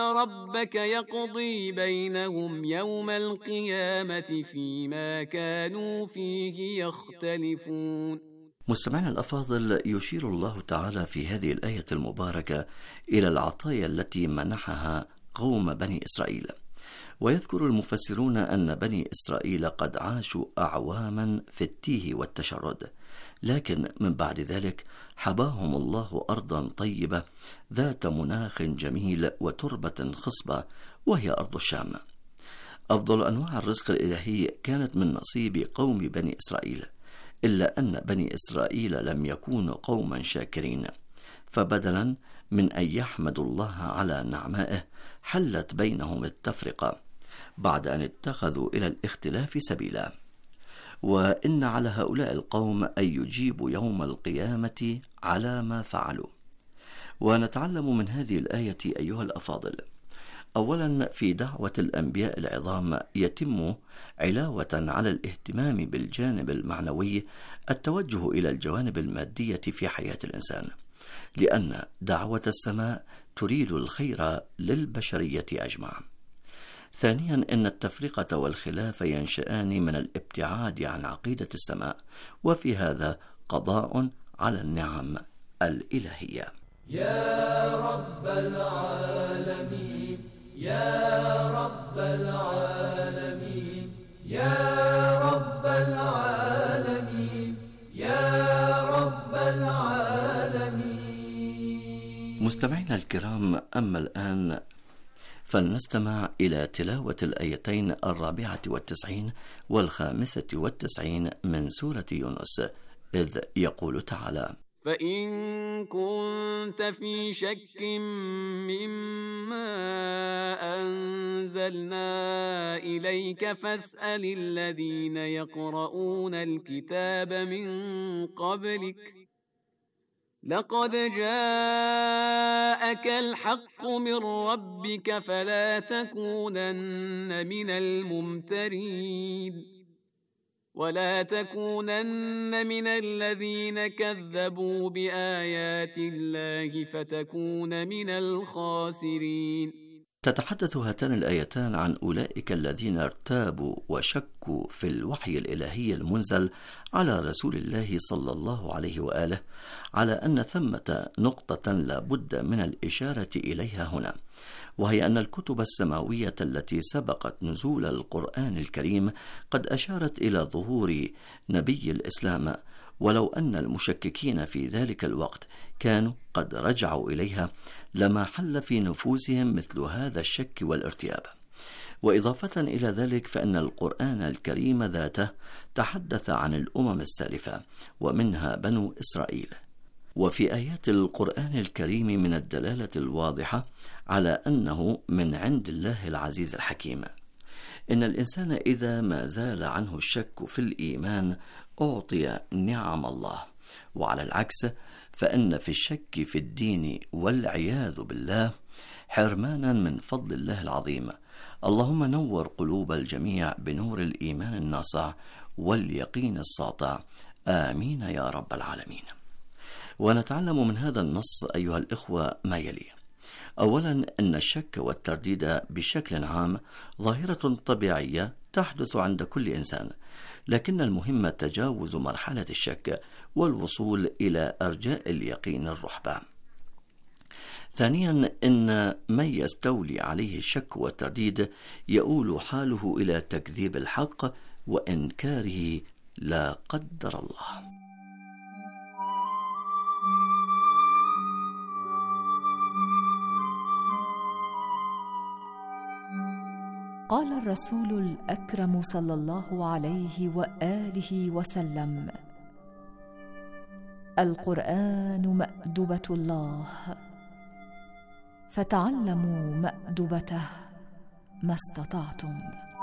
ربك يقضي بينهم يوم القيامة فيما كانوا فيه يختلفون. مستمعينا الأفاضل، يشير الله تعالى في هذه الآية المباركة إلى العطايا التي منحها قوم بني إسرائيل، ويذكر المفسرون أن بني إسرائيل قد عاشوا أعواما في التيه والتشرد، لكن من بعد ذلك حباهم الله أرضا طيبة ذات مناخ جميل وتربة خصبة، وهي أرض الشام. أفضل أنواع الرزق الإلهي كانت من نصيب قوم بني إسرائيل، إلا أن بني إسرائيل لم يكونوا قوما شاكرين، فبدلا من أن يحمدوا الله على نعمائه حلت بينهم التفرقة بعد أن اتخذوا إلى الاختلاف سبيلا. وإن على هؤلاء القوم أن يجيبوا يوم القيامة على ما فعلوا. ونتعلم من هذه الآية أيها الأفاضل، أولا في دعوة الأنبياء العظام يتم علاوة على الاهتمام بالجانب المعنوي التوجه إلى الجوانب المادية في حياة الإنسان، لأن دعوة السماء تريد الخير للبشرية أجمع. ثانيا إن التفرقة والخلاف ينشأان من الابتعاد عن عقيدة السماء، وفي هذا قضاء على النعم الإلهية. يا رب العالمين، يا رب العالمين، يا رب العالمين، يا رب العالمين. مستمعينا الكرام، أما الآن فلنستمع إلى تلاوة الآيتين 94 و95 من سورة يونس، إذ يقول تعالى: فإن كنت في شك مما أنزلنا إليك فاسأل الذين يقرؤون الكتاب من قبلك لقد جاءك الحق من ربك فلا تكونن من الممترين ولا تكونن من الذين كذبوا بآيات الله فتكون من الخاسرين. تتحدث هاتان الآيتان عن أولئك الذين ارتابوا وشكوا في الوحي الإلهي المنزل على رسول الله صلى الله عليه وآله، على أن ثمة نقطة لا بد من الإشارة إليها هنا، وهي أن الكتب السماوية التي سبقت نزول القرآن الكريم قد أشارت إلى ظهور نبي الإسلام، ولو أن المشككين في ذلك الوقت كانوا قد رجعوا إليها لما حل في نفوسهم مثل هذا الشك والارتياب. وإضافة إلى ذلك فإن القرآن الكريم ذاته تحدث عن الأمم السالفة ومنها بنو إسرائيل، وفي آيات القرآن الكريم من الدلالة الواضحة على أنه من عند الله العزيز الحكيم. إن الإنسان إذا ما زال عنه الشك في الإيمان أعطي نعم الله، وعلى العكس فإن في الشك في الدين والعياذ بالله حرمانا من فضل الله العظيم. اللهم نور قلوب الجميع بنور الإيمان الناصع واليقين الساطع، آمين يا رب العالمين. ونتعلم من هذا النص أيها الإخوة ما يلي: أولا أن الشك والترديد بشكل عام ظاهرة طبيعية تحدث عند كل إنسان، لكن المهم تجاوز مرحلة الشك والوصول إلى أرجاء اليقين الرحبة. ثانيا أن من يستولي عليه الشك والترديد يؤول حاله إلى تكذيب الحق وإنكاره لا قدر الله. قال الرسول الأكرم صلى الله عليه وآله وسلم: القرآن مأدبة الله، فتعلموا مأدبته ما استطعتم.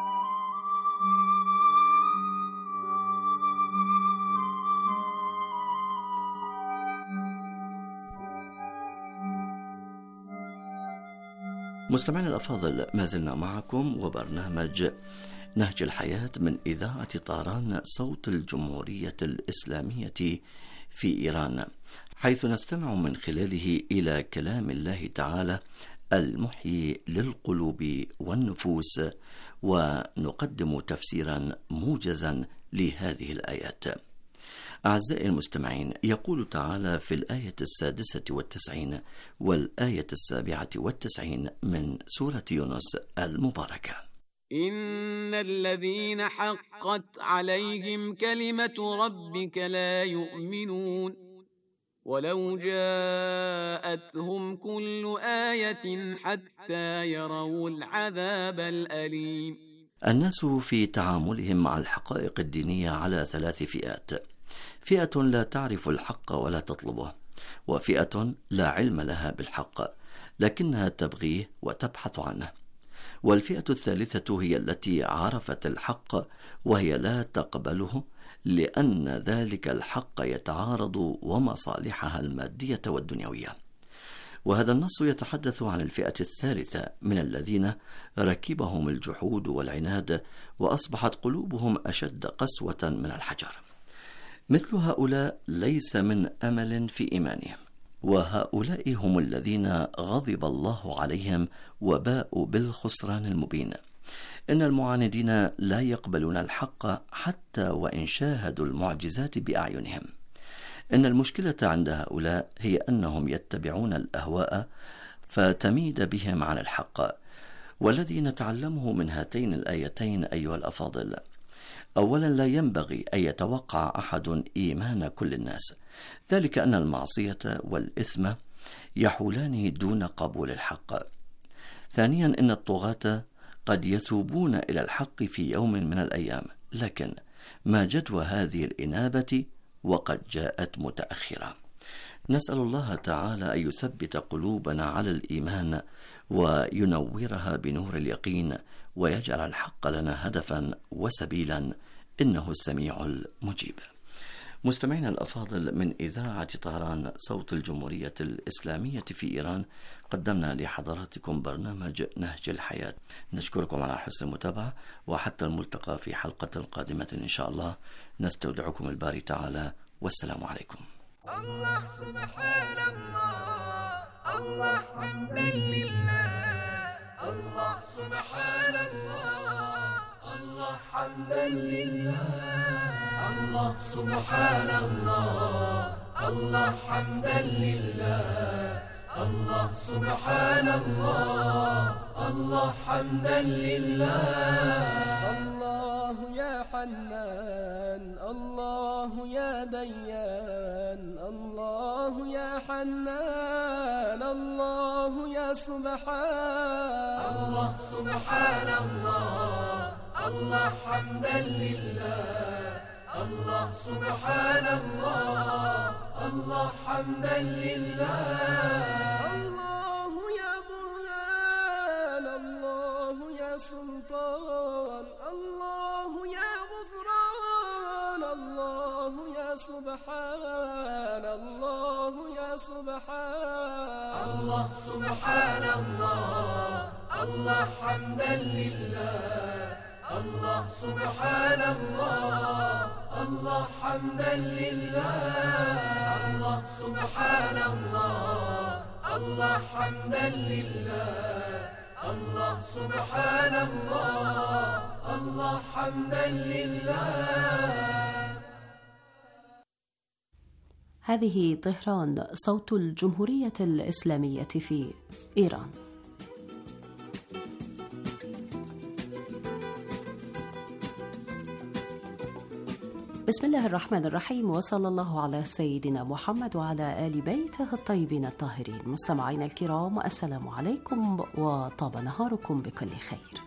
مستمعينا الأفاضل، ما زلنا معكم وبرنامج نهج الحياة من إذاعة طهران صوت الجمهورية الإسلامية في إيران، حيث نستمع من خلاله إلى كلام الله تعالى المحيي للقلوب والنفوس، ونقدم تفسيرا موجزا لهذه الآيات. أعزائي المستمعين، يقول تعالى في الآية 96 والآية 97 من سورة يونس المباركة: إن الذين حقت عليهم كلمة ربك لا يؤمنون ولو جاءتهم كل آية حتى يروا العذاب الأليم. الناس في تعاملهم مع الحقائق الدينية على 3 فئات: فئة لا تعرف الحق ولا تطلبه، وفئة لا علم لها بالحق لكنها تبغيه وتبحث عنه، والفئة الثالثة هي التي عرفت الحق وهي لا تقبله لأن ذلك الحق يتعارض ومصالحها المادية والدنيوية. وهذا النص يتحدث عن الفئة الثالثة من الذين ركبهم الجحود والعناد وأصبحت قلوبهم أشد قسوة من الحجر. مثل هؤلاء ليس من أمل في إيمانهم، وهؤلاء هم الذين غضب الله عليهم وباءوا بالخسران المبين. إن المعاندين لا يقبلون الحق حتى وإن شاهدوا المعجزات بأعينهم. إن المشكلة عند هؤلاء هي أنهم يتبعون الأهواء فتميد بهم عن الحق. والذي نتعلمه من هاتين الآيتين أيها الأفاضل: أولا، لا ينبغي أن يتوقع أحد إيمان كل الناس، ذلك أن المعصية والإثم يحولان دون قبول الحق. ثانيا، إن الطغاة قد يثوبون إلى الحق في يوم من الأيام، لكن ما جدوى هذه الإنابة وقد جاءت متأخرة. نسأل الله تعالى أن يثبت قلوبنا على الإيمان وينورها بنور اليقين، ويجعل الحق لنا هدفا وسبيلا، إنه السميع المجيب. مستمعينا الأفاضل، من إذاعة طهران صوت الجمهورية الإسلامية في إيران قدمنا لحضراتكم برنامج نهج الحياة. نشكركم على حسن المتابعة، وحتى الملتقى في حلقة قادمة إن شاء الله. نستودعكم الباري تعالى، والسلام عليكم. الله سبحان الله، الله حمدا لله، الله سبحان الله، الله حمدا لله، الله سبحان الله، الله حمدا لله، الله سبحان الله، الله حمدا لله. الله يا حنان، الله يا ديان، الله يا حنان، الله يا سبحان، الله سبحان الله، الله حمدا لله، الله سبحان الله، الله حمدا لله. الله يا برهان، الله يا سلطان، الله يا غفران، الله يا سبحان، الله يا سبحان، الله سبحان الله، الله حمدا لله، الله سبحان الله، الله حمدا لله، الله سبحان الله، الله حمدا لله، الله سبحان الله، الله حمدا لله. هذه طهران صوت الجمهورية الإسلامية في إيران. بسم الله الرحمن الرحيم، وصلى الله على سيدنا محمد وعلى آل بيته الطيبين الطاهرين. مستمعينا الكرام، السلام عليكم وطاب نهاركم بكل خير.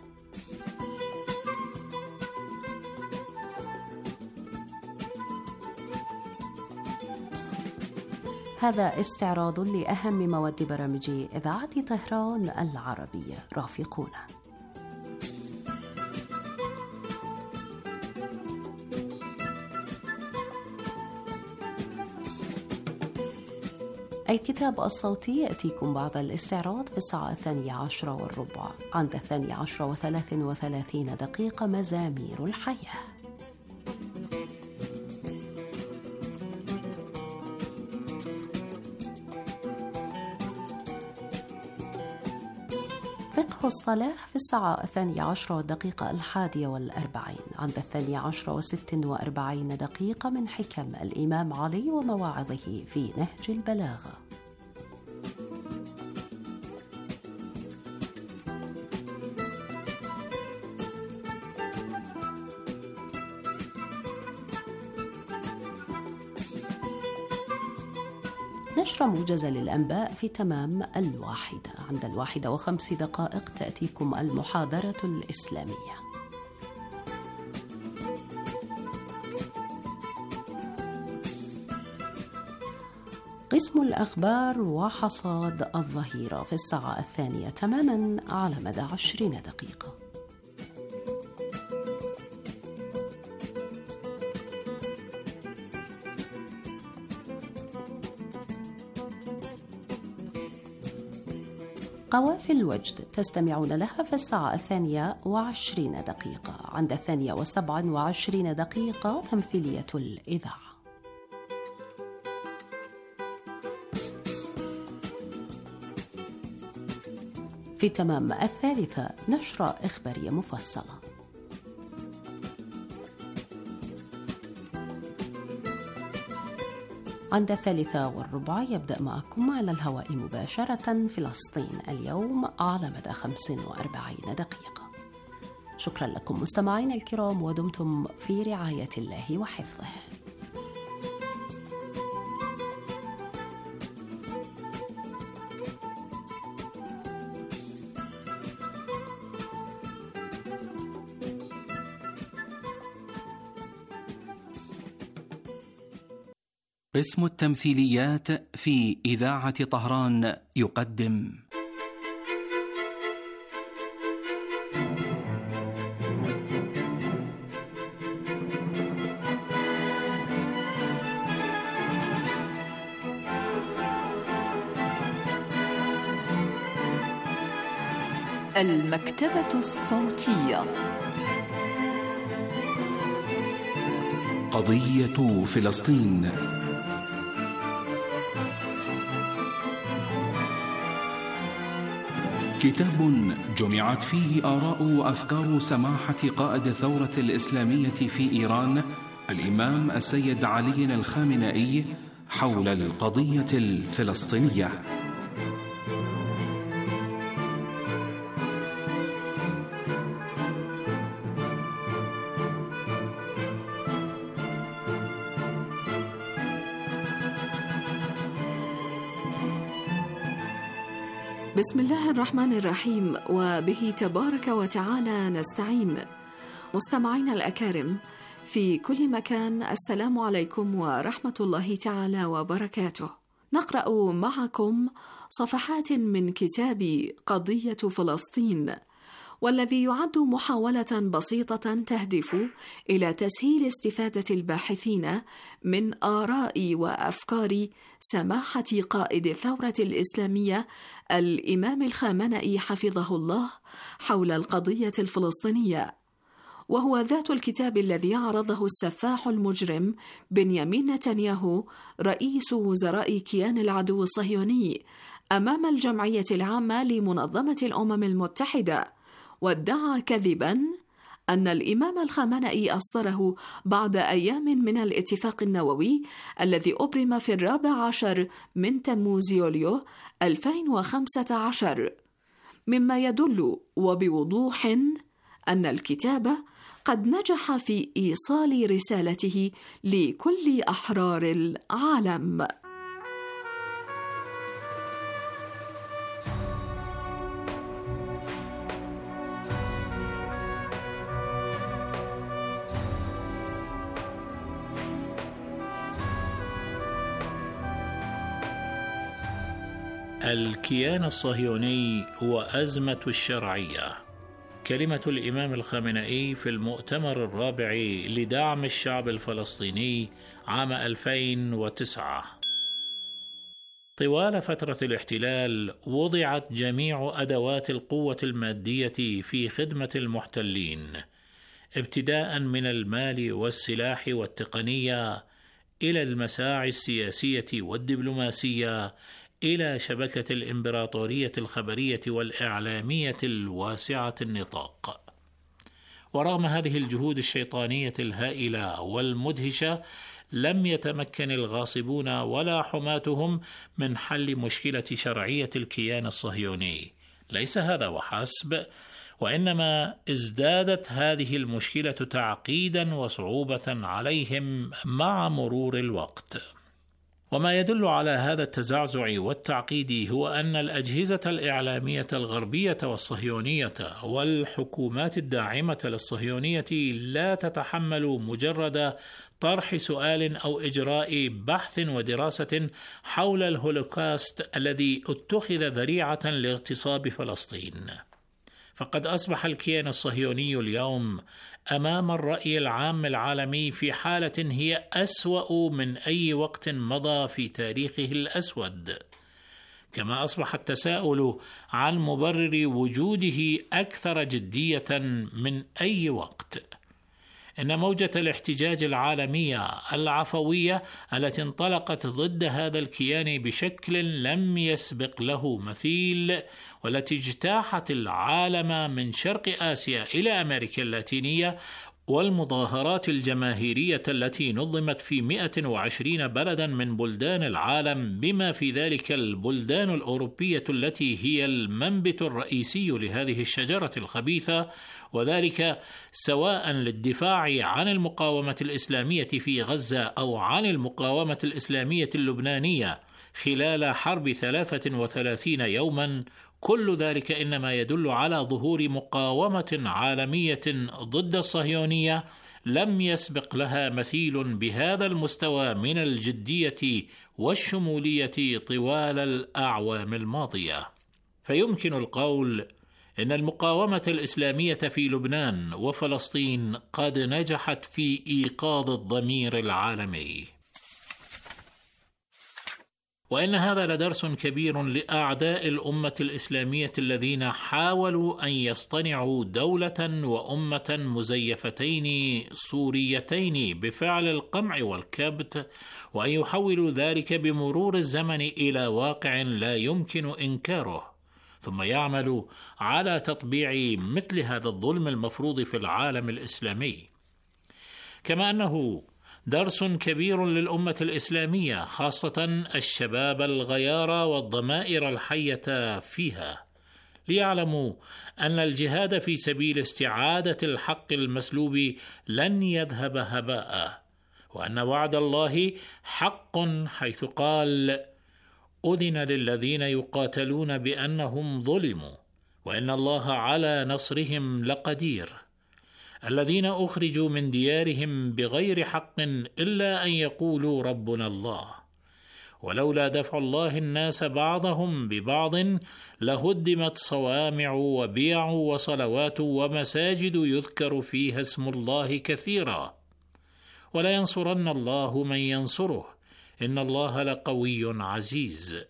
هذا استعراض لأهم مواد برامج إذاعة طهران العربية. رافقونا. الكتاب الصوتي يأتيكم بعد الاستعراض في الساعة 12:15. عند 12:33 مزامير الحياة. الصلاة في الساعة 12:41 عند 12:46 من حكم الإمام علي ومواعظه في نهج البلاغة. نشرة موجزة للأنباء في تمام 1:00 عند 1:05 تأتيكم المحاضرة الإسلامية. قسم الأخبار وحصاد الظهيرة في الساعة 2:00 تماما على مدى 20 دقيقة. قوافل وجد تستمعون لها في الساعة 2:20 عند 2:27 تمثيلية الإذاعة. في تمام 3:00 نشرة إخبارية مفصلة. عند 3:15 يبدأ معكم على الهواء مباشرة فلسطين اليوم على مدى 45 دقيقة. شكرا لكم مستمعين الكرام، ودمتم في رعاية الله وحفظه. قسم التمثيليات في إذاعة طهران يقدم المكتبة الصوتية. قضية فلسطين. كتاب جمعت فيه آراء وأفكار سماحة قائد الثورة الإسلامية في إيران الإمام السيد علي الخامنئي حول القضية الفلسطينية. بسم الله الرحمن الرحيم، وبه تبارك وتعالى نستعين. مستمعينا الأكارم في كل مكان، السلام عليكم ورحمة الله تعالى وبركاته. نقرأ معكم صفحات من كتاب قضية فلسطين، والذي يعد محاولة بسيطة تهدف إلى تسهيل استفادة الباحثين من آراء وأفكار سماحة قائد الثورة الإسلامية الإمام الخامنئي حفظه الله حول القضية الفلسطينية، وهو ذات الكتاب الذي عرضه السفاح المجرم بنيامين نتنياهو رئيس وزراء كيان العدو الصهيوني أمام الجمعية العامة لمنظمة الأمم المتحدة، وادعى كذباً أن الإمام الخامنئي أصدره بعد أيام من الاتفاق النووي الذي أبرم في 14 من تموز يوليو 2015، مما يدل وبوضوح أن الكتاب قد نجح في إيصال رسالته لكل أحرار العالم. الكيان الصهيوني وأزمة الشرعية. كلمة الإمام الخامنئي في المؤتمر الرابع لدعم الشعب الفلسطيني عام 2009. طوال فترة الاحتلال وضعت جميع أدوات القوة المادية في خدمة المحتلين، ابتداء من المال والسلاح والتقنية إلى المساعي السياسية والدبلوماسية إلى شبكة الإمبراطورية الخبرية والإعلامية الواسعة النطاق. ورغم هذه الجهود الشيطانية الهائلة والمدهشة، لم يتمكن الغاصبون ولا حماتهم من حل مشكلة شرعية الكيان الصهيوني. ليس هذا وحسب، وإنما ازدادت هذه المشكلة تعقيدا وصعوبة عليهم مع مرور الوقت. وما يدل على هذا التزعزع والتعقيد هو أن الأجهزة الإعلامية الغربية والصهيونية والحكومات الداعمة للصهيونية لا تتحمل مجرد طرح سؤال أو إجراء بحث ودراسة حول الهولوكاست الذي اتخذ ذريعة لاغتصاب فلسطين. فقد أصبح الكيان الصهيوني اليوم أمام الرأي العام العالمي في حالة هي أسوأ من أي وقت مضى في تاريخه الأسود، كما أصبح التساؤل عن مبرر وجوده أكثر جدية من أي وقت. إن موجة الاحتجاج العالمية العفوية التي انطلقت ضد هذا الكيان بشكل لم يسبق له مثيل، والتي اجتاحت العالم من شرق آسيا إلى أمريكا اللاتينية، والمظاهرات الجماهيرية التي نظمت في 120 بلدا من بلدان العالم، بما في ذلك البلدان الأوروبية التي هي المنبت الرئيسي لهذه الشجرة الخبيثة، وذلك سواء للدفاع عن المقاومة الإسلامية في غزة أو عن المقاومة الإسلامية اللبنانية خلال حرب 33 يوما. كل ذلك إنما يدل على ظهور مقاومة عالمية ضد الصهيونية لم يسبق لها مثيل بهذا المستوى من الجدية والشمولية طوال الأعوام الماضية. فيمكن القول إن المقاومة الإسلامية في لبنان وفلسطين قد نجحت في إيقاظ الضمير العالمي، وإن هذا لدرس كبير لأعداء الأمة الإسلامية الذين حاولوا أن يصطنعوا دولة وأمة مزيفتين صوريتين بفعل القمع والكبت، وأن يحولوا ذلك بمرور الزمن إلى واقع لا يمكن إنكاره، ثم يعملوا على تطبيع مثل هذا الظلم المفروض في العالم الإسلامي. كما أنه درس كبير للأمة الإسلامية، خاصة الشباب الغيار والضمائر الحية فيها، ليعلموا أن الجهاد في سبيل استعادة الحق المسلوب لن يذهب هباء، وأن وعد الله حق حيث قال: أذن للذين يقاتلون بأنهم ظلموا وإن الله على نصرهم لقدير. الذين أخرجوا من ديارهم بغير حق إلا أن يقولوا ربنا الله، ولولا دفع الله الناس بعضهم ببعض لهدمت صوامع وبيع وصلوات ومساجد يذكر فيها اسم الله كثيرا، ولا ينصرن الله من ينصره إن الله لقوي عزيز.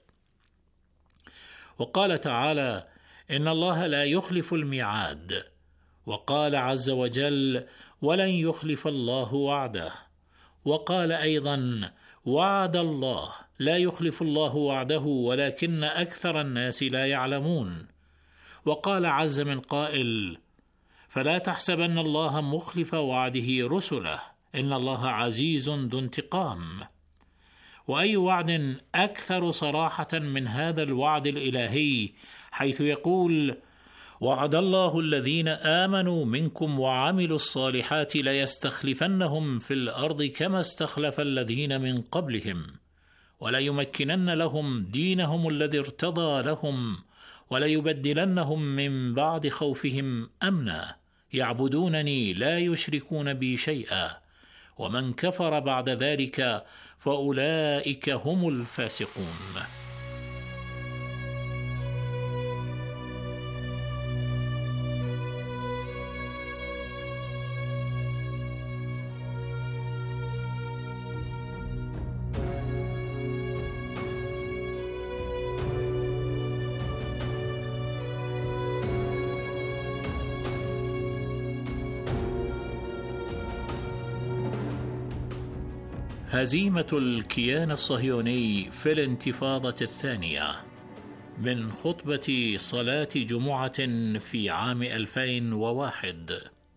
وقال تعالى: إن الله لا يخلف الميعاد. وقال عز وجل: ولن يخلف الله وعده. وقال أيضا: وعد الله لا يخلف الله وعده ولكن أكثر الناس لا يعلمون. وقال عز من قائل: فلا تحسبن الله مخلف وعده رسله إن الله عزيز ذو انتقام. وأي وعد أكثر صراحة من هذا الوعد الإلهي، حيث يقول: وعد الله الذين آمنوا منكم وعملوا الصالحات ليستخلفنهم في الأرض كما استخلف الذين من قبلهم وليمكنن لهم دينهم الذي ارتضى لهم وليبدلنهم من بعد خوفهم أمنا يعبدونني لا يشركون بي شيئا ومن كفر بعد ذلك فأولئك هم الفاسقون. هزيمة الكيان الصهيوني في الانتفاضة الثانية، من خطبة صلاة جمعة في عام 2001.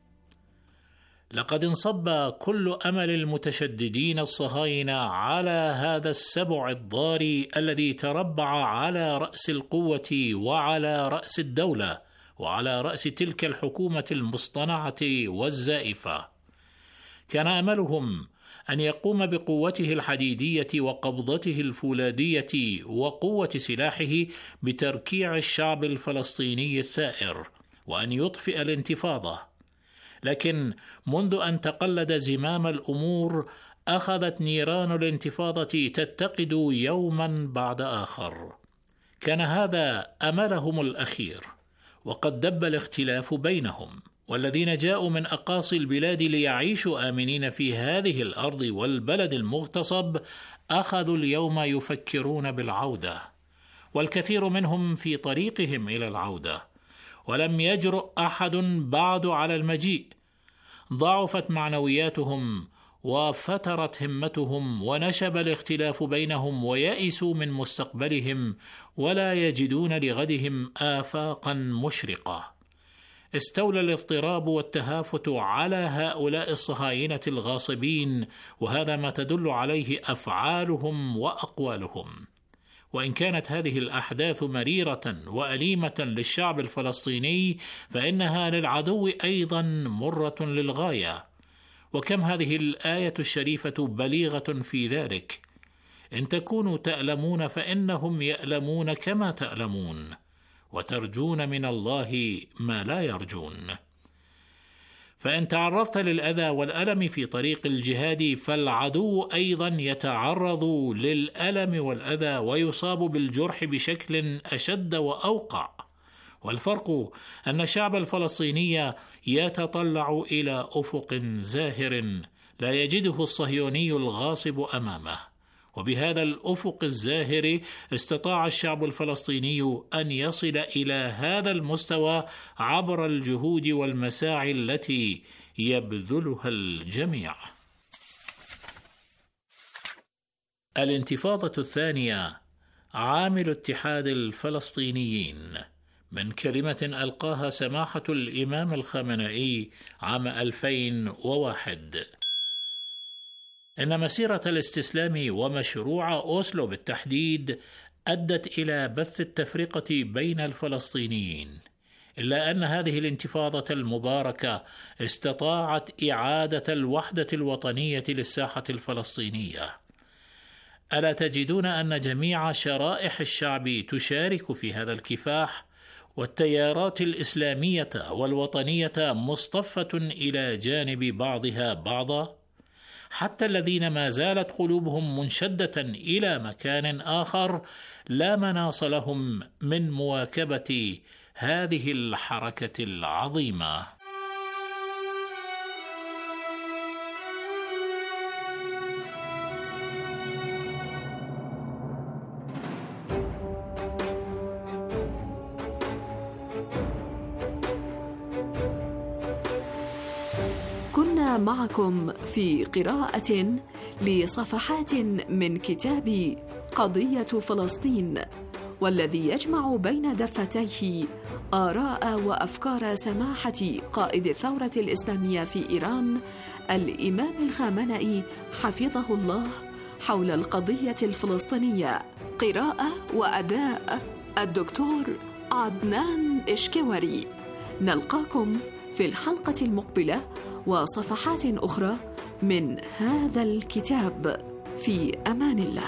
لقد انصب كل أمل المتشددين الصهاينة على هذا السبع الضاري الذي تربع على رأس القوة وعلى رأس الدولة وعلى رأس تلك الحكومة المصطنعة والزائفة. كان أملهم أن يقوم بقوته الحديدية وقبضته الفولاذية وقوة سلاحه بتركيع الشعب الفلسطيني الثائر، وأن يطفئ الانتفاضة. لكن منذ أن تقلد زمام الأمور أخذت نيران الانتفاضة تتقد يوما بعد آخر. كان هذا أملهم الأخير، وقد دب الاختلاف بينهم، والذين جاءوا من أقاصي البلاد ليعيشوا آمنين في هذه الأرض والبلد المغتصب أخذوا اليوم يفكرون بالعودة، والكثير منهم في طريقهم إلى العودة، ولم يجرؤ أحد بعد على المجيء. ضعفت معنوياتهم وفترت همتهم، ونشب الاختلاف بينهم، ويئسوا من مستقبلهم، ولا يجدون لغدهم آفاقا مشرقة. استولى الاضطراب والتهافت على هؤلاء الصهاينة الغاصبين، وهذا ما تدل عليه أفعالهم وأقوالهم. وإن كانت هذه الأحداث مريرة وأليمة للشعب الفلسطيني، فإنها للعدو أيضا مرة للغاية. وكم هذه الآية الشريفة بليغة في ذلك: إن تكونوا تألمون فإنهم يألمون كما تألمون، وترجون من الله ما لا يرجون. فإن تعرضت للأذى والألم في طريق الجهاد، فالعدو أيضا يتعرض للألم والأذى ويصاب بالجرح بشكل أشد وأوقع. والفرق أن الشعب الفلسطيني يتطلع إلى أفق زاهر لا يجده الصهيوني الغاصب أمامه، وبهذا الأفق الزاهر استطاع الشعب الفلسطيني أن يصل إلى هذا المستوى عبر الجهود والمساعي التي يبذلها الجميع. الانتفاضة الثانية، عامل اتحاد الفلسطينيين، من كلمة ألقاها سماحة الإمام الخامنئي عام 2001. إن مسيرة الاستسلام ومشروع أوسلو بالتحديد أدت إلى بث التفرقة بين الفلسطينيين، إلا أن هذه الانتفاضة المباركة استطاعت إعادة الوحدة الوطنية للساحة الفلسطينية. ألا تجدون أن جميع شرائح الشعب تشارك في هذا الكفاح، والتيارات الإسلامية والوطنية مصطفة إلى جانب بعضها بعضا؟ حتى الذين ما زالت قلوبهم منشدة إلى مكان آخر لا مناص لهم من مواكبة هذه الحركة العظيمة. كنا معكم في قراءة لصفحات من كتاب قضية فلسطين، والذي يجمع بين دفتيه آراء وأفكار سماحة قائد الثورة الإسلامية في إيران الإمام الخامنئي حفظه الله حول القضية الفلسطينية. قراءة وأداء الدكتور عدنان إشكوري. نلقاكم في الحلقة المقبلة وصفحات أخرى من هذا الكتاب. في أمان الله.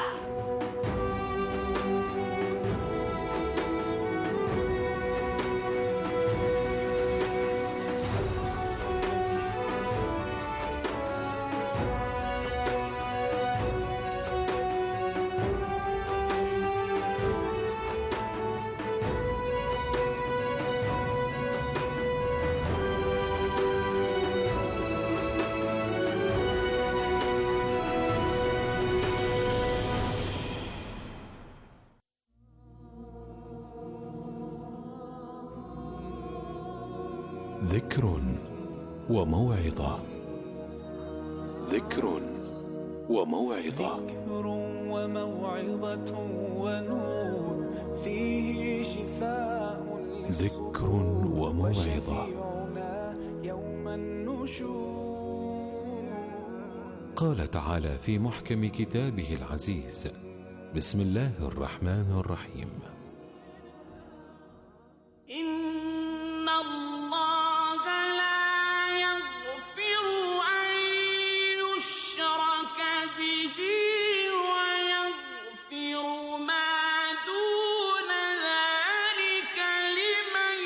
ذكر وموعظة. ذكر وموعظة. ذكر وموعظة ونور فيه شفاء ذكر وموعظة. يوم النشور. قال تعالى في محكم كتابه العزيز: بسم الله الرحمن الرحيم: إن الله لا يغفر أن يشرك به ويغفر ما دون ذلك لمن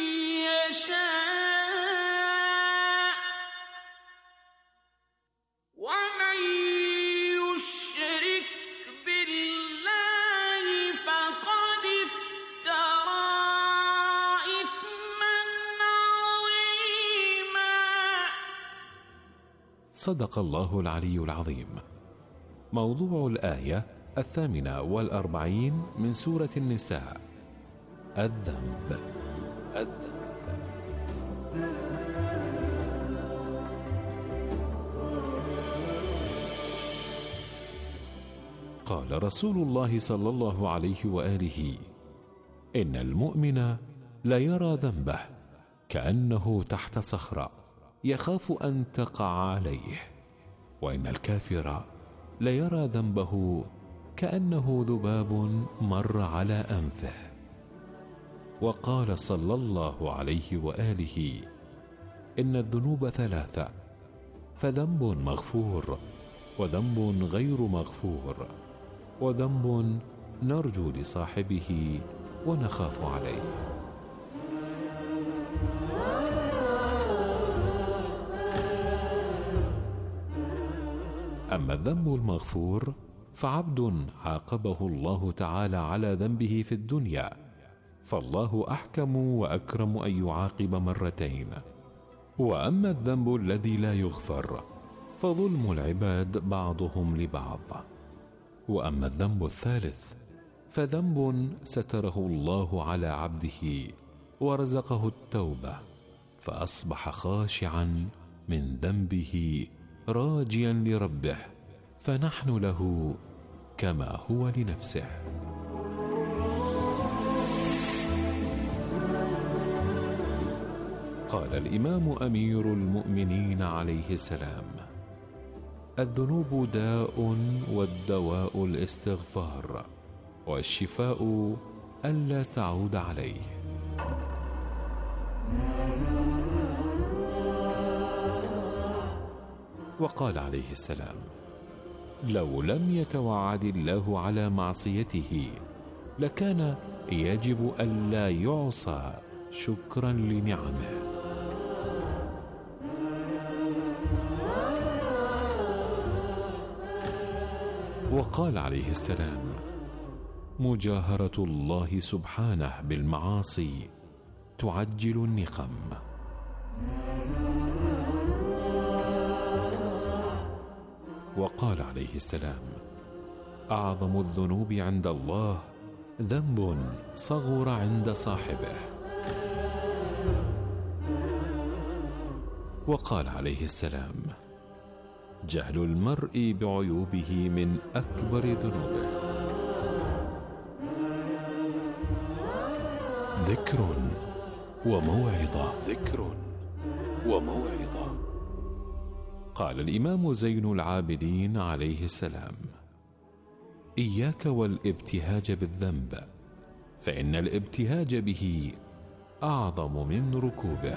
يشاء ومن يشرك بالله فقد افترى إثما عظيما. صدق الله العلي العظيم. موضوع الآية 48 من سورة النساء: الذنب. قال رسول الله صلى الله عليه وآله: إن المؤمن لا يرى ذنبه كأنه تحت صخرة يخاف أن تقع عليه، وإن الكافر لا يرى ذنبه كأنه ذباب مر على أنفه. وقال صلى الله عليه وآله: إن الذنوب ثلاثة، فذنب مغفور، وذنب غير مغفور، وذنب نرجو لصاحبه ونخاف عليه. أما الذنب المغفور فعبد عاقبه الله تعالى على ذنبه في الدنيا، فالله أحكم وأكرم أن يعاقب مرتين. وأما الذنب الذي لا يغفر فظلم العباد بعضهم لبعض. وأما الذنب الثالث فذنب ستره الله على عبده ورزقه التوبة، فأصبح خاشعا من ذنبه راجيا لربه، فنحن له كما هو لنفسه. قال الإمام أمير المؤمنين عليه السلام: الذنوب داء، والدواء الاستغفار، والشفاء ألا تعود عليه. وقال عليه السلام: لو لم يتوعد الله على معصيته لكان يجب ألا يعصى شكرا لنعمه. وقال عليه السلام: مجاهرة الله سبحانه بالمعاصي تعجل النقم. وقال عليه السلام: أعظم الذنوب عند الله ذنب صغر عند صاحبه. وقال عليه السلام: جهل المرء بعيوبه من أكبر ذنوبه. ذكر وموعظة. قال الإمام زين العابدين عليه السلام: إياك والابتهاج بالذنب، فإن الابتهاج به أعظم من ركوبه.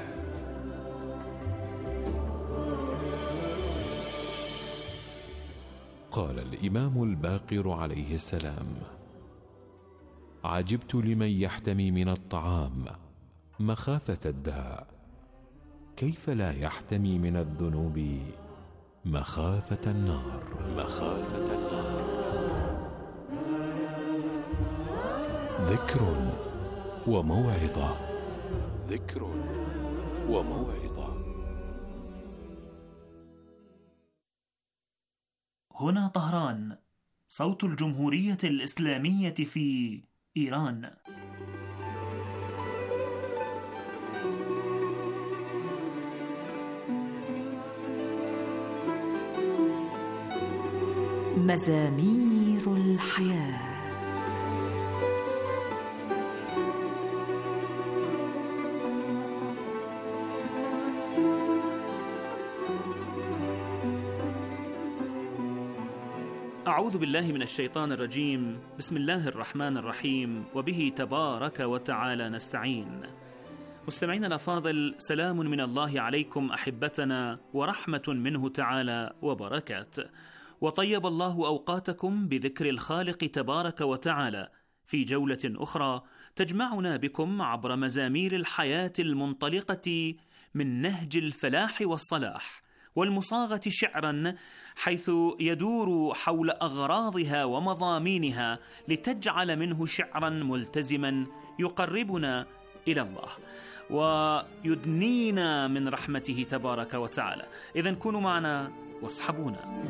قال الإمام الباقر عليه السلام: عجبت لمن يحتمي من الطعام مخافة الداء، كيف لا يحتمي من الذنوب مخافة النار. ذكر وموعظة. هنا طهران، صوت الجمهورية الإسلامية في إيران. مزامير الحياة. أعوذ بالله من الشيطان الرجيم. بسم الله الرحمن الرحيم، وبه تبارك وتعالى نستعين. مستمعينا الأفاضل، سلام من الله عليكم أحبتنا، ورحمة منه تعالى وبركاته، وطيب الله أوقاتكم بذكر الخالق تبارك وتعالى في جولة أخرى تجمعنا بكم عبر مزامير الحياة المنطلقة من نهج الفلاح والصلاح، والمصاغة شعرا، حيث يدور حول أغراضها ومضامينها لتجعل منه شعرا ملتزما يقربنا إلى الله ويدنينا من رحمته تبارك وتعالى. إذن كونوا معنا واصحبونا.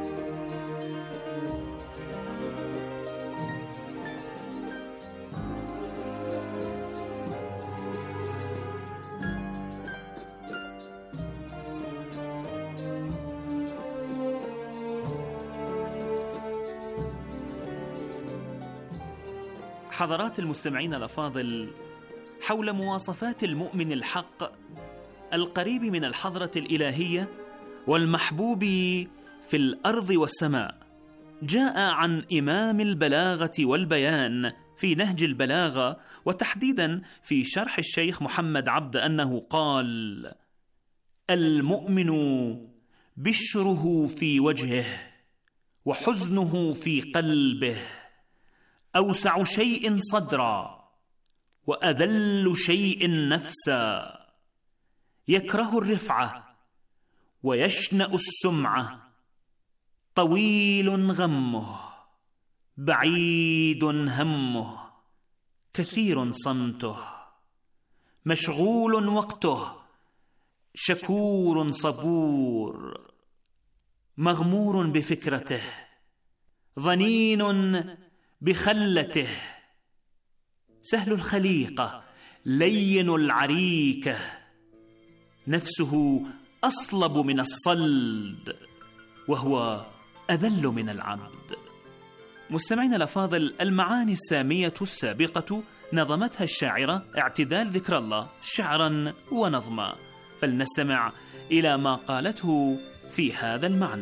حضرات المستمعين الأفاضل، حول مواصفات المؤمن الحق القريب من الحضرة الإلهية والمحبوب في الأرض والسماء، جاء عن إمام البلاغة والبيان في نهج البلاغة، وتحديدا في شرح الشيخ محمد عبد، أنه قال: المؤمن بشره في وجهه وحزنه في قلبه، أوسع شيء صدرا وأذل شيء نفسا، يكره الرفعة ويشنأ السمعة، طويل غمه بعيد همه، كثير صمته، مشغول وقته، شكور صبور، مغمور بفكرته، ظنين بخلته، سهل الخليقة، لين العريكة، نفسه أصلب من الصلد، وهو أذل من العبد. مستمعين الأفاضل، المعاني السامية السابقة نظمتها الشاعرة اعتدال ذكر الله شعرا ونظما، فلنستمع إلى ما قالته في هذا المعنى.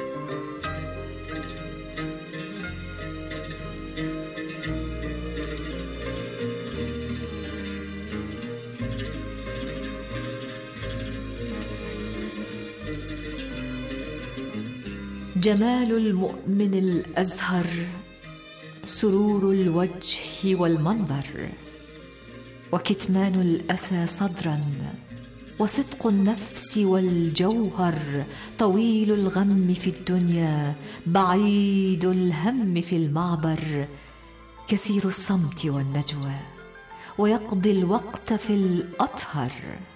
جمال المؤمن الأزهر، سرور الوجه والمنظر، وكتمان الأسى صدرا، وصدق النفس والجوهر، طويل الغم في الدنيا، بعيد الهم في المعبر، كثير الصمت والنجوى، ويقضي الوقت في الأطهر،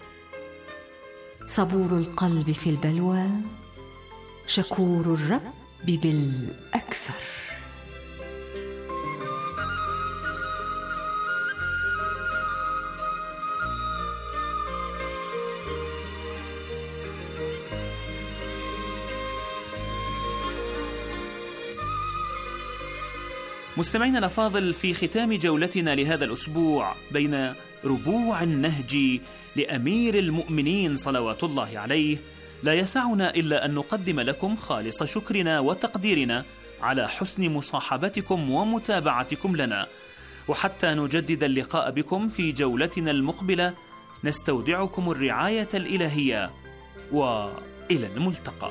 صبور القلب في البلوى، شكور الرب بالأكثر. مستمعينا الأفاضل، في ختام جولتنا لهذا الأسبوع بين ربوع النهج لأمير المؤمنين صلوات الله عليه، لا يسعنا إلا أن نقدم لكم خالص شكرنا وتقديرنا على حسن مصاحبتكم ومتابعتكم لنا، وحتى نجدد اللقاء بكم في جولتنا المقبلة نستودعكم الرعاية الإلهية، وإلى الملتقى.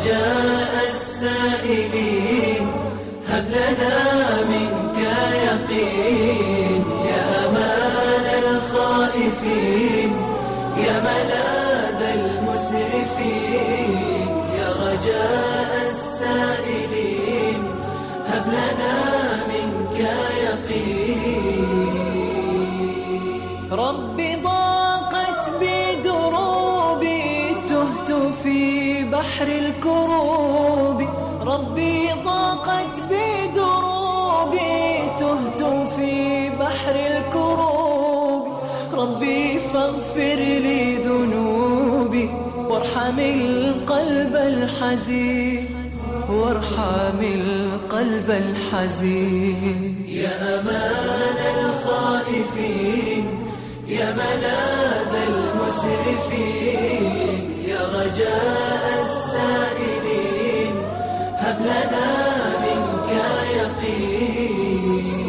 رجاء السائلين هب لنا منك يقين يا أمان الخائفين يا ملاذ المسرفين يا رجاء السائلين هب لنا منك يقين ربي ضاقت بدروبي تهت في بحر الكروب ربي ضاقت بدروبي تهت في بحر الكروب ربي فاغفر لي ذنوبي وارحم القلب الحزين وارحم القلب الحزين يا أمان الخائفين يا ملاذ المسرفين يا رجاء السائلين هب لنا منك يقين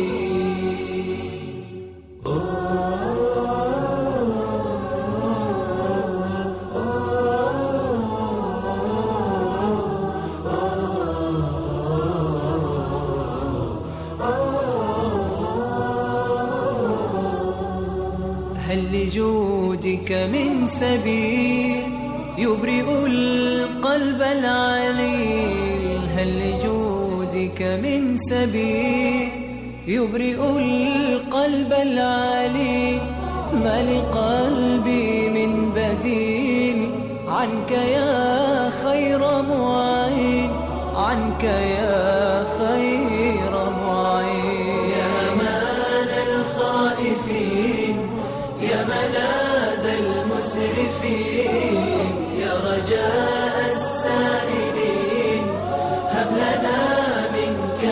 هل لجودك من سبيل يبرئ القلب العليل هل لجودك من سبيل يبرئ القلب العليل ما لقلبي من بديل عنك يا خير معين عنك يا خير معين يا أمان الخائفين يا ملاذ المسرفين يا رجاء السائلين هب لنا منك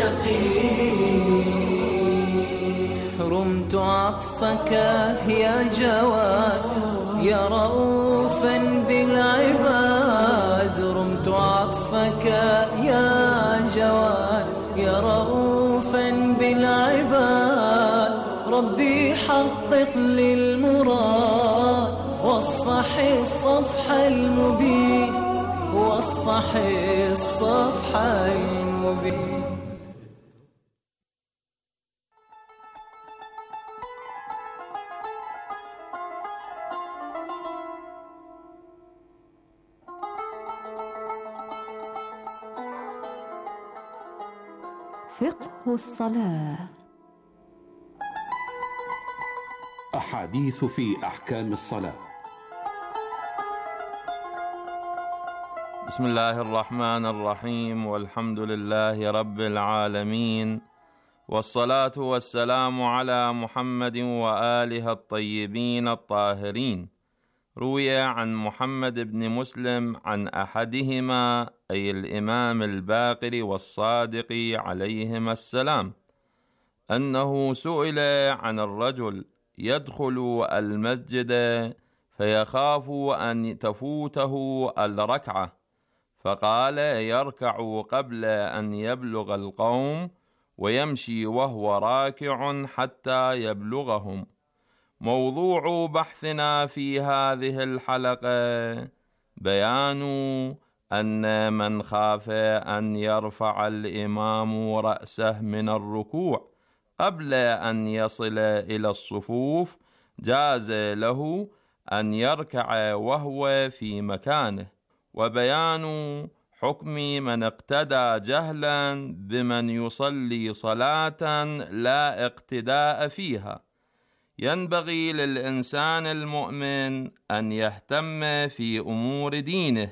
يقين رمت عطفك يا جواد يا رؤوفا بالعباد رمت عطفك يا جواد يا رؤوفا بالعباد ربي حقق للمراد واصفح الصفح المبين واصفح الصفح المبين فقه الصلاة. أحاديث في أحكام الصلاة. بسم الله الرحمن الرحيم والحمد لله رب العالمين والصلاة والسلام على محمد وآله الطيبين الطاهرين. روي عن محمد بن مسلم عن أحدهما أي الإمام الباقر والصادق عليهما السلام أنه سئل عن الرجل يدخل المسجد فيخاف أن تفوته الركعة، فقال يركع قبل أن يبلغ القوم ويمشي وهو راكع حتى يبلغهم. موضوع بحثنا في هذه الحلقة بيان أن من خاف أن يرفع الإمام رأسه من الركوع قبل أن يصل إلى الصفوف جاز له أن يركع وهو في مكانه، وبيان حكم من اقتدى جهلا بمن يصلي صلاة لا اقتداء فيها. ينبغي للإنسان المؤمن أن يهتم في أمور دينه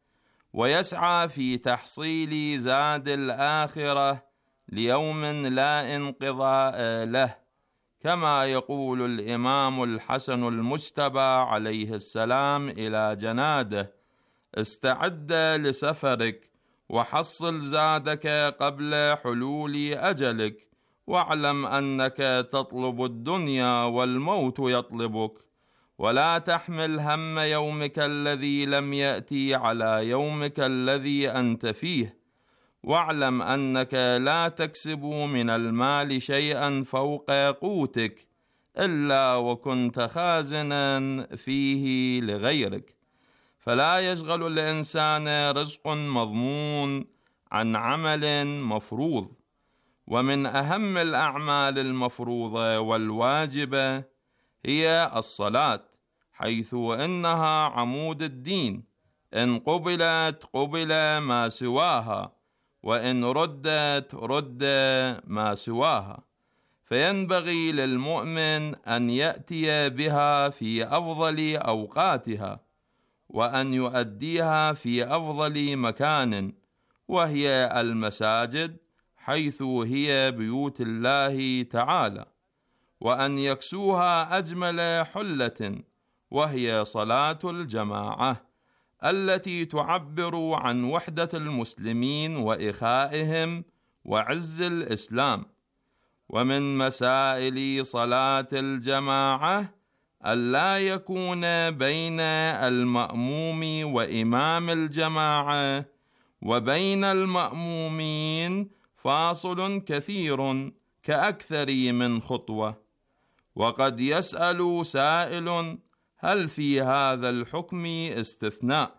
ويسعى في تحصيل زاد الآخرة ليوم لا انقضاء له، كما يقول الإمام الحسن المجتبى عليه السلام إلى جناده: استعد لسفرك وحصل زادك قبل حلول أجلك، واعلم أنك تطلب الدنيا والموت يطلبك، ولا تحمل هم يومك الذي لم يأتي على يومك الذي أنت فيه، واعلم أنك لا تكسب من المال شيئا فوق قوتك إلا وكنت خازنا فيه لغيرك، فلا يشغل الإنسان رزق مضمون عن عمل مفروض. ومن أهم الأعمال المفروضة والواجبة هي الصلاة، حيث إنها عمود الدين، إن قبلت قبل ما سواها، وإن ردت رد ما سواها. فينبغي للمؤمن أن يأتي بها في أفضل أوقاتها، وأن يؤديها في أفضل مكان، وهي المساجد، حيث هي بيوت الله تعالى، وأن يكسوها أجمل حلة، وهي صلاة الجماعة التي تعبر عن وحدة المسلمين وإخائهم وعز الإسلام. ومن مسائل صلاة الجماعة ألا يكون بين المأموم وإمام الجماعة وبين المأمومين فاصل كثير كأكثر من خطوة. وقد يسأل سائل: هل في هذا الحكم استثناء؟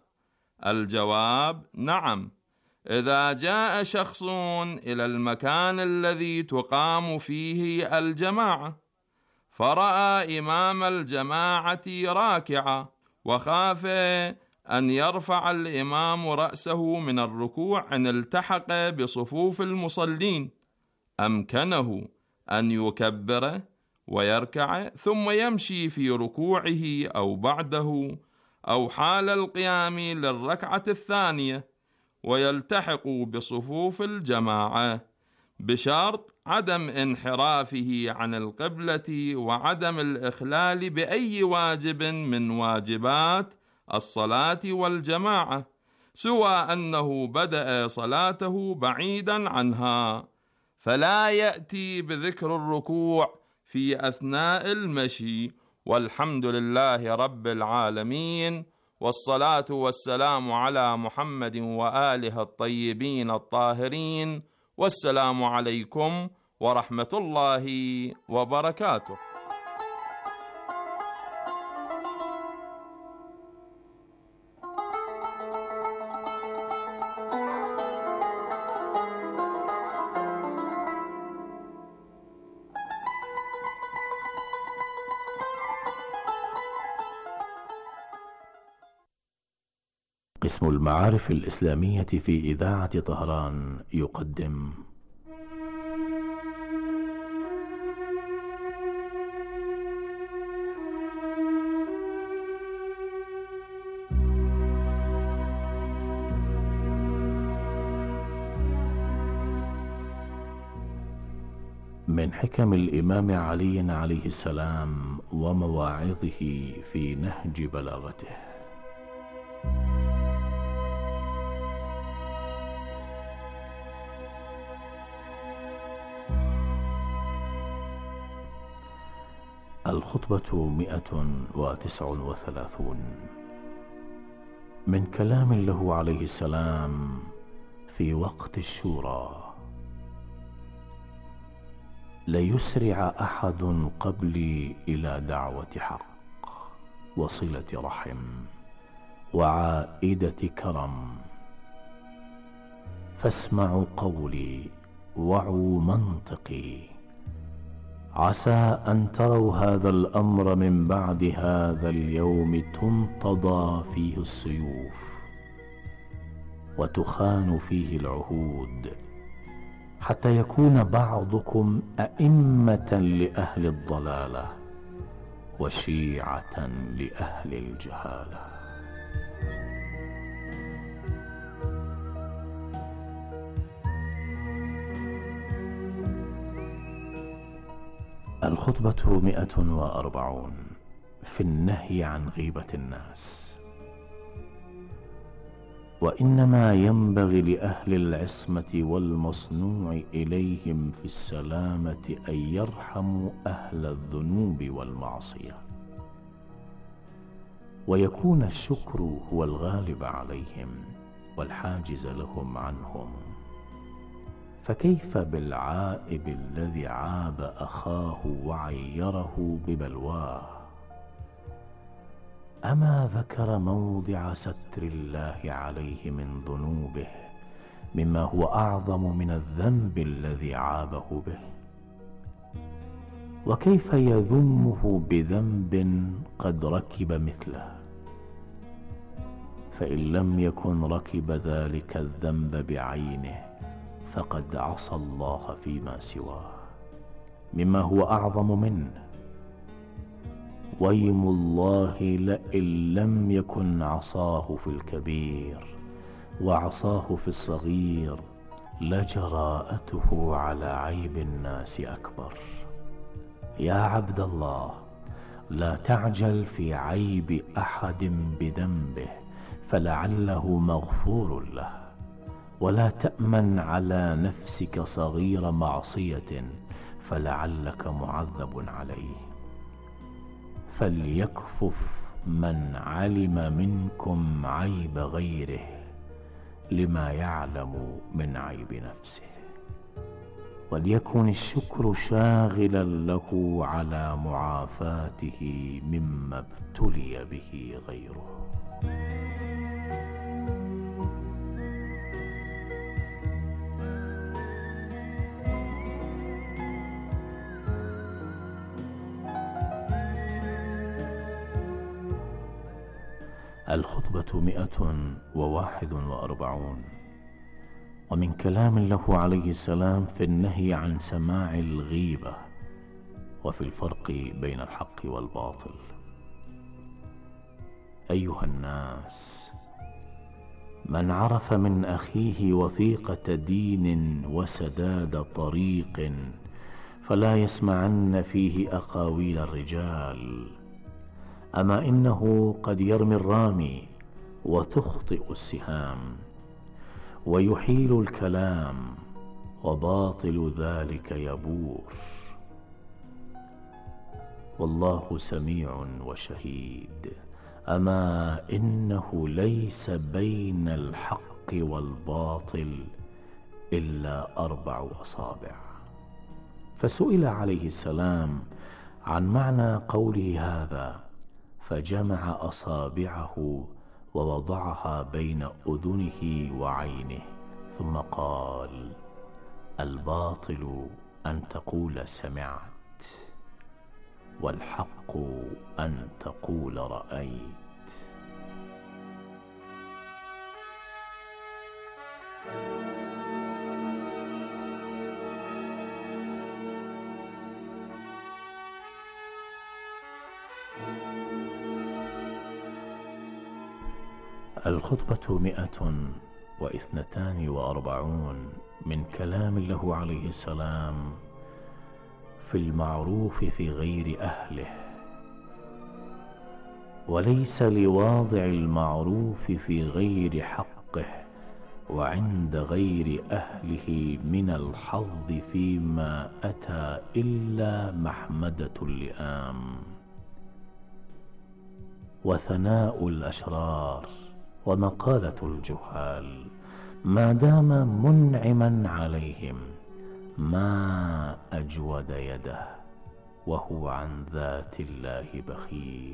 الجواب: نعم، إذا جاء شخص إلى المكان الذي تقام فيه الجماعة فرأى إمام الجماعة راكعا، وخاف أن يرفع الإمام رأسه من الركوع إن التحق بصفوف المصلين، أمكنه أن يكبر ويركع ثم يمشي في ركوعه أو بعده أو حال القيام للركعة الثانية ويلتحق بصفوف الجماعة، بشرط عدم انحرافه عن القبلة وعدم الإخلال بأي واجب من واجبات الصلاة والجماعة، سوى أنه بدأ صلاته بعيدا عنها، فلا يأتي بذكر الركوع في أثناء المشي. والحمد لله رب العالمين، والصلاة والسلام على محمد وآله الطيبين الطاهرين، والسلام عليكم ورحمة الله وبركاته. قسم المعارف الإسلامية في إذاعة طهران يقدم من حكم الإمام علي عليه السلام ومواعظه في نهج بلاغته. الخطبة 139 من كلام له عليه السلام في وقت الشورى: ليسرع أحد قبلي إلى دعوة حق وصلة رحم وعائدة كرم، فاسمعوا قولي وعوا منطقي، عسى أن تروا هذا الأمر من بعد هذا اليوم تنتضى فيه السيوف وتخان فيه العهود، حتى يكون بعضكم أئمة لأهل الضلالة وشيعة لأهل الجهالة. الخطبة 140 في النهي عن غيبة الناس. وإنما ينبغي لأهل العصمة والمصنوع إليهم في السلامة أن يرحموا أهل الذنوب والمعصية، ويكون الشكر هو الغالب عليهم والحاجز لهم عنهم. فكيف بالعائب الذي عاب أخاه وعيره ببلواه؟ أما ذكر موضع ستر الله عليه من ذنوبه مما هو أعظم من الذنب الذي عابه به؟ وكيف يذمه بذنب قد ركب مثله؟ فإن لم يكن ركب ذلك الذنب بعينه فقد عصى الله فيما سواه مما هو أعظم منه. ويم الله لئن لم يكن عصاه في الكبير وعصاه في الصغير لجراءته على عيب الناس أكبر. يا عبد الله، لا تعجل في عيب أحد بذنبه فلعله مغفور له، ولا تأمن على نفسك صغير معصية فلعلك معذب عليه. فليكفف من علم منكم عيب غيره لما يعلم من عيب نفسه، وليكن الشكر شاغلا له على معافاته مما ابتلي به غيره. الخطبة 141. ومن كلام له عليه السلام في النهي عن سماع الغيبة وفي الفرق بين الحق والباطل. أيها الناس، من عرف من أخيه وثيقة دين وسداد طريق فلا يسمعن فيه أقاويل الرجال. أما إنه قد يرمي الرامي وتخطئ السهام ويحيل الكلام وباطل ذلك يبور. والله سميع وشهيد. أما إنه ليس بين الحق والباطل إلا 4 أصابع. فسئل عليه السلام عن معنى قوله هذا فجمع أصابعه ووضعها بين أذنه وعينه ثم قال: الباطل أن تقول سمعت، والحق أن تقول رأيت. الخطبة 142 من كلام له عليه السلام في المعروف في غير أهله. وليس لواضع المعروف في غير حقه وعند غير أهله من الحظ فيما أتى إلا محمدة اللئام وثناء الأشرار ومقالة الجهال ما دام منعما عليهم، ما أجود يده وهو عن ذات الله بخيل.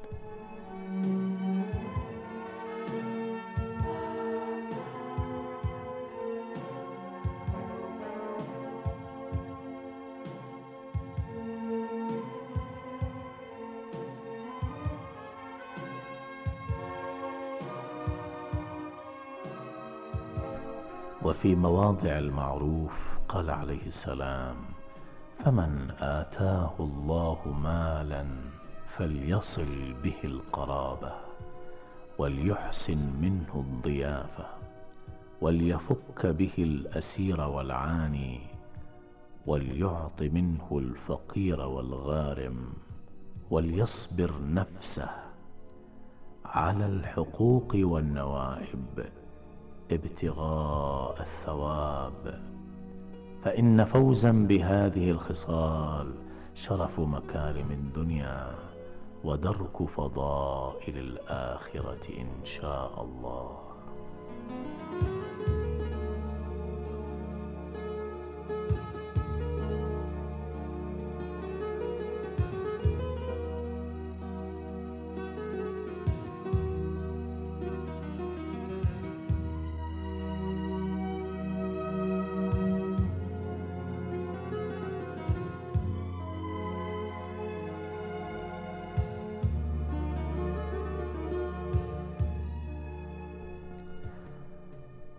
وفي مواضع المعروف قال عليه السلام: فمن آتاه الله مالا فليصل به القرابة وليحسن منه الضيافة وليفك به الأسير والعاني وليعط منه الفقير والغارم وليصبر نفسه على الحقوق والنوائب ابتغاء الثواب، فإن فوزا بهذه الخصال شرف مكارم الدنيا ودرك فضائل الآخرة إن شاء الله.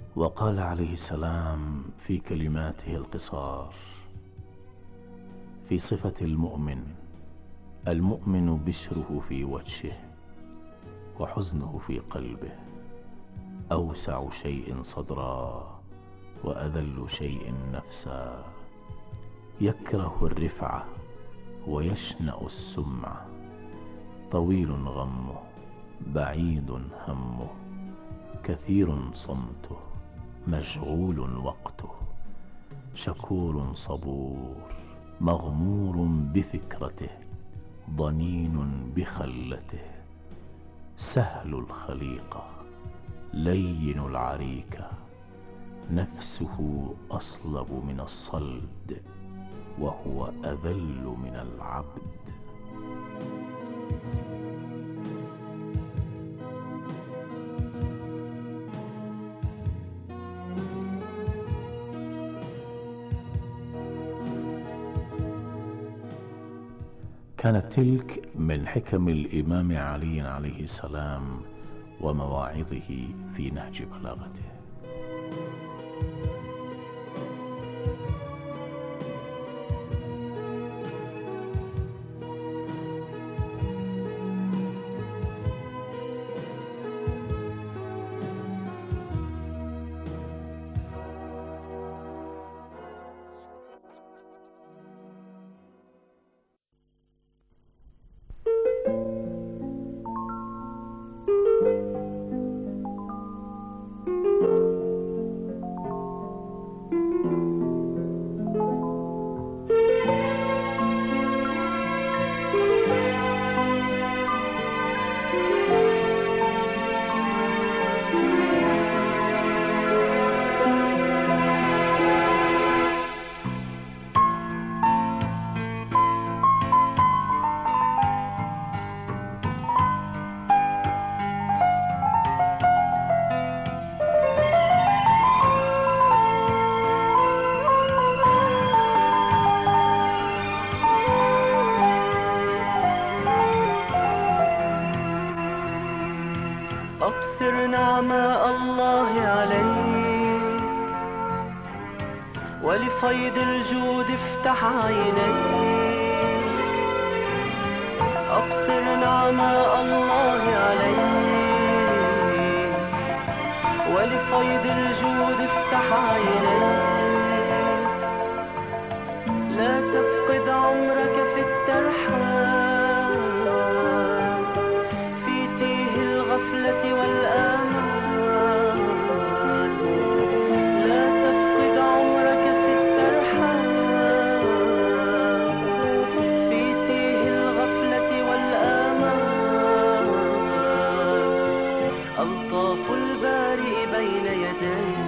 وقال عليه السلام في كلماته القصار في صفة المؤمن: المؤمن بشره في وجهه وحزنه في قلبه، أوسع شيء صدرا وأذل شيء نفسا، يكره الرفعة ويشنأ السمعة، طويل غمه بعيد همه، كثير صمته مشغول وقته، شكور صبور مغمور بفكرته، ضنين بخلته، سهل الخليقة لين العريكة، نفسه أصلب من الصلد وهو أذل من العبد. كانت تلك من حكم الإمام علي عليه السلام ومواعظه في نهج بلاغته. أبصر نعماء الله عليك، ولفيض الجود افتح عينيك. أبصر نعماء الله عليك، ولفيض الجود افتح عينيك. لا تفقد عمرك في الترحال، في تيه الغفلة والآمال. لا تفقد عمرك في الترحال، في تيه الغفلة والآمال. ألطاف البارئ بين يديه.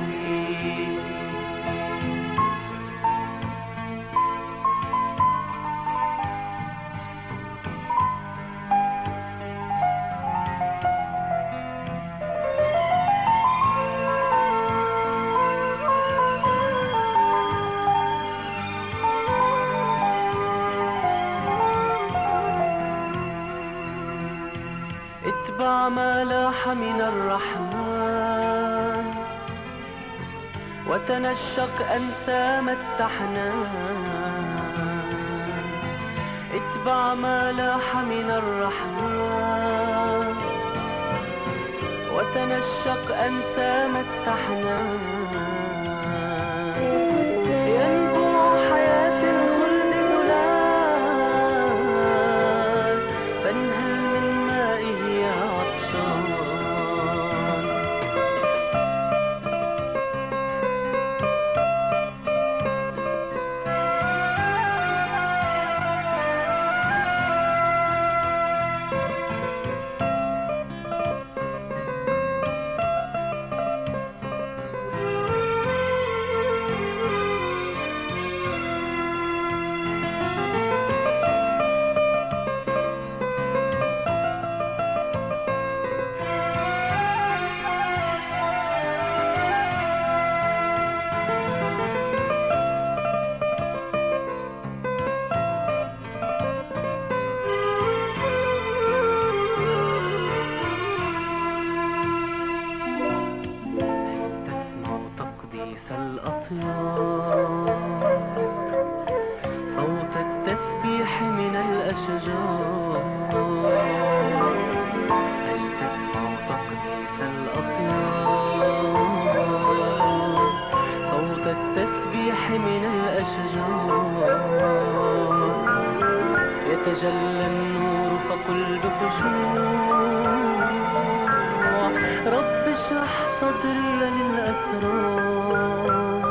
اتبع ما لاح من الرحمن، وتنشق أنسام التحنان. اتبع ما لاح من الرحمن، وتنشق أنسام التحنان. ينبوع حياة الخلد زلال، فانهل من مائه يا عطشان. الأطيار، صوت التسبيح من الأشجار. هل تسمع تقديس الأطيار؟ صوت التسبيح من الأشجار. يتجلى النور فقل بخشوع، رب اشرح صدري للأسرار،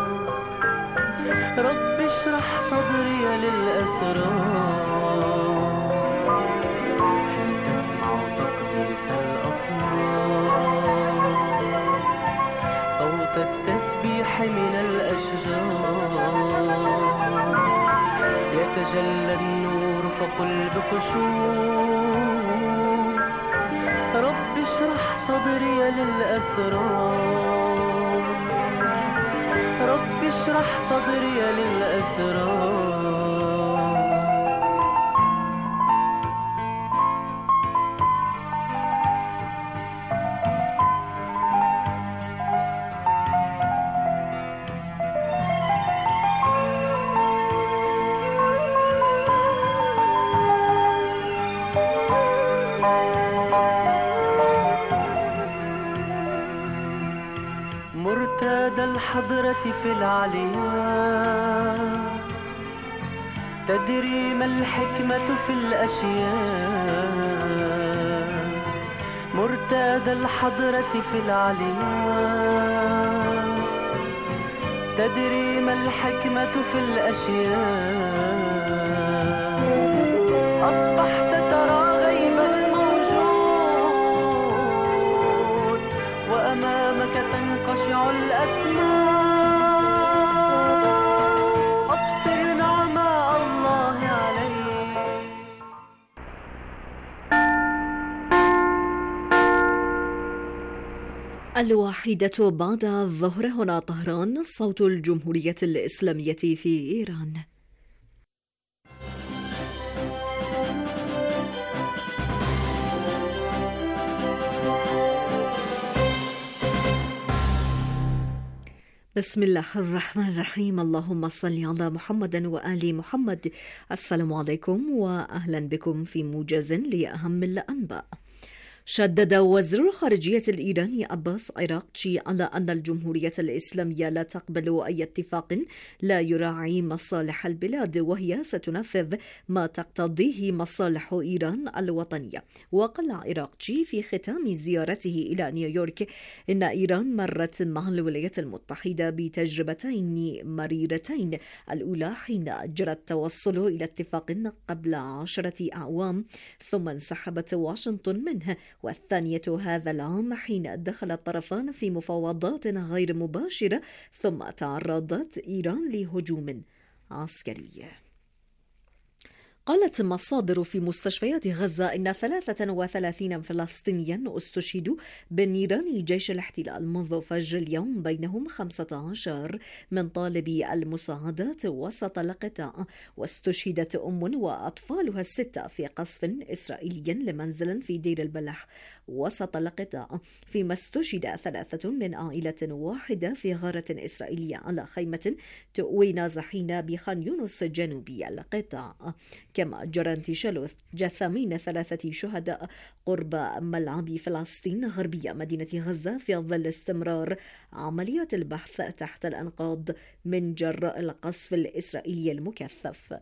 رب اشرح صدري للأسرار. هل تسمع تقديس الأطيار؟ صوت التسبيح من الأشجار. يتجلى النور فقل بخشوع، رب اشرح صدري للأسرار، رب اشرح صدري للأسرار. مرتاد الحضرة في العليا، تدري ما الحكمة في الأشياء. مرتاد الحضرة في العليا، تدري ما الحكمة في الأشياء. أصبحت ترى غيب الموجود، وأمامك تنقشع الأسماء. أبصر نعماء الله عليك. الواحدة بعد الظهر، هنا طهران، صوت الجمهورية الإسلامية في إيران. بسم الله الرحمن الرحيم. اللهم صل على محمد وآل محمد. السلام عليكم وأهلا بكم في موجز لأهم الأنباء. شدد وزير الخارجية الإيراني عباس عراقچي على أن الجمهورية الإسلامية لا تقبل أي اتفاق لا يراعي مصالح البلاد، وهي ستنفذ ما تقتضيه مصالح إيران الوطنية. وقال عراقچي في ختام زيارته إلى نيويورك إن إيران مرت مع الولايات المتحدة بتجربتين مريرتين، الأولى حين جرى التوصل إلى اتفاق قبل 10 أعوام ثم انسحبت واشنطن منه، والثانية هذا العام حين دخل الطرفان في مفاوضات غير مباشرة ثم تعرضت إيران لهجوم عسكري. قالت مصادر في مستشفيات غزة إن 33 فلسطينيا استشهدوا بنيران جيش الاحتلال منذ فجر اليوم، بينهم 15 من طالبي المساعدات وسط القطاع. واستشهدت أم وأطفالها 6 في قصف إسرائيلي لمنزل في دير البلح وسط القطاع، فيما استشهد 3 من عائلة واحدة في غارة إسرائيلية على خيمة تؤوي نازحين بخان يونس جنوبي القطاع. كما جرى انتشال جثامين 3 شهداء قرب ملعب فلسطين غربية مدينة غزة في ظل استمرار عمليات البحث تحت الأنقاض من جراء القصف الإسرائيلي المكثف.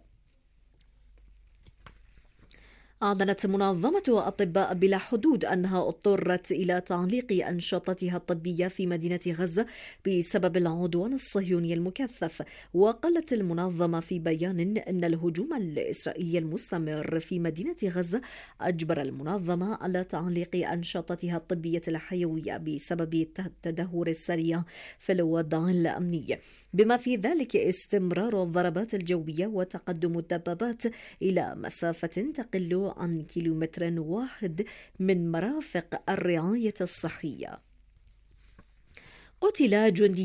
أعلنت منظمة أطباء بلا حدود أنها اضطرت إلى تعليق أنشطتها الطبية في مدينة غزة بسبب العدوان الصهيوني المكثف. وقالت المنظمة في بيان أن الهجوم الإسرائيلي المستمر في مدينة غزة أجبر المنظمة على تعليق أنشطتها الطبية الحيوية بسبب التدهور السريع في الوضع الأمني، بما في ذلك استمرار الضربات الجوية وتقدم الدبابات إلى مسافة تقل عن 1 كيلومتر من مرافق الرعاية الصحية. قتل جندي